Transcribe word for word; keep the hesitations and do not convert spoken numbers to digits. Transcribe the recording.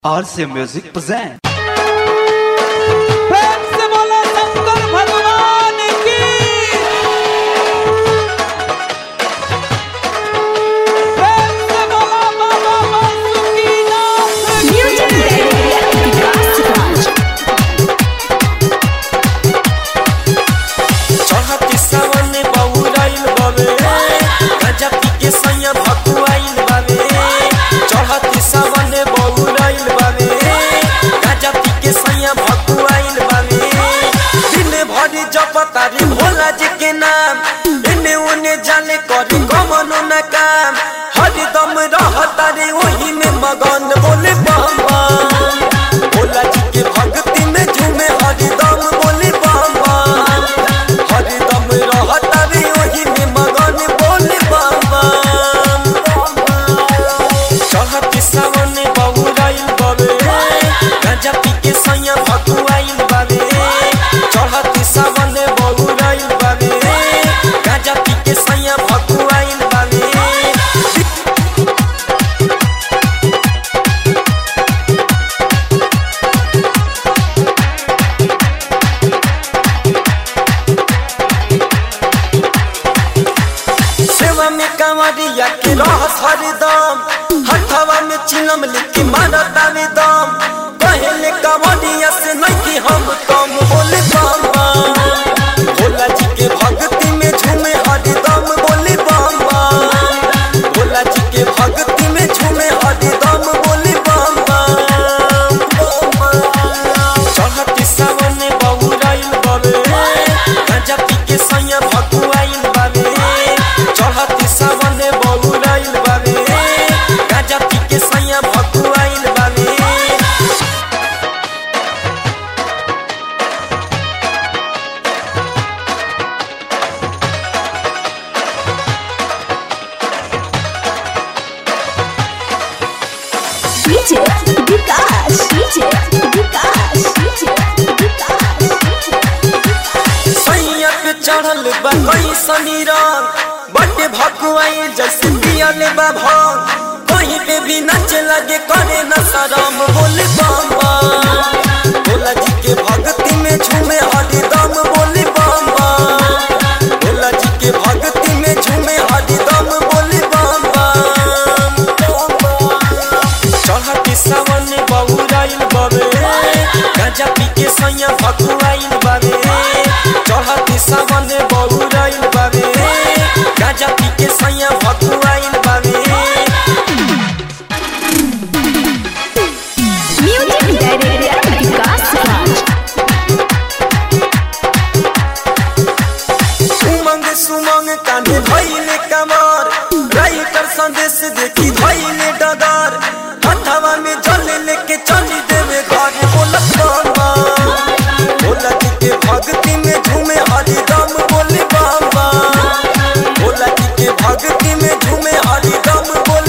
R C Music present। प्रेम से बोला शंकर भगवान की। प्रेम से बोला बाबा बासुकीनाथ की। Music director Vikas Raj. चढ़ती सावन बहुराइल बावे गांजा पी के सैया भकुआइल बावे। चढ़ती सावन बहुराइल बावे गांजा पी के सैया भकुआइल बावे। दिन भरी जपता रे भोला जी के नाम, इन्हें उन्हें जाने करे कमनो न काम। हरदम रहता रे वही में मगन बोले बम बम। भोला जी के भक्ति में झूमे हरदम बोले बम बम। हरदम रहता रे वही में मगन बोले बम बम। चढ़ती सावन बहुराइल बावे गांजा पी के सैया भकुआइल बावे। चढ़ती सावन बहुराइल बावे गांजा पी के सैया भकुआइल बावे। सेवा में कांवरिया के रहस हरदम, हथवा में चिलम लेके मारता में दम। कहले कांवरिया से नहीं हम कम बोले बम बम। भोला जी के भक्ति में झूमे हरदम बोले बम बम। भोला जी के भक्ति में झूमे हरदम बोले बम बम। चढ़ती सावन बहुराइल बावे गांजा पी के सैया भकुआइल बावे। चढ़ती सावन बहुराइल बावे गांजा पी के सैया भकुआइल बावे। DJ Vikas DJ Vikas DJ Vikas सैया पे चढ़ल बा कहीं सनी रंग, बटे भकुआई जैसे पियल बा भांग। कहीं पे भी नाचे लगे करे न शरम बोले बम बम। भोला जी के भक्ति में झूमे हरदम बोले बम बम। भोला जी के भक्ति में झूमे हरदम बोले बम बम। चढ़ती सावन बहुराइल बावे गांजा पी के सैया भकुआइल बावे। चढ़ती सावन बहुराइल बावे गांजा पी के सैया भकुआइल बावे। Music director Vikas Raj. उमंग सुमंग कांधे धइले कमर, राइटर संदेश देखी धइले डगर। हथवा में जल लेके चली देवे घर बोलत बम बम। भोला जी के भक्ति में झूमे हरदम बोले बम बम। भोला जी के भक्ति में झूमे हरदम बोले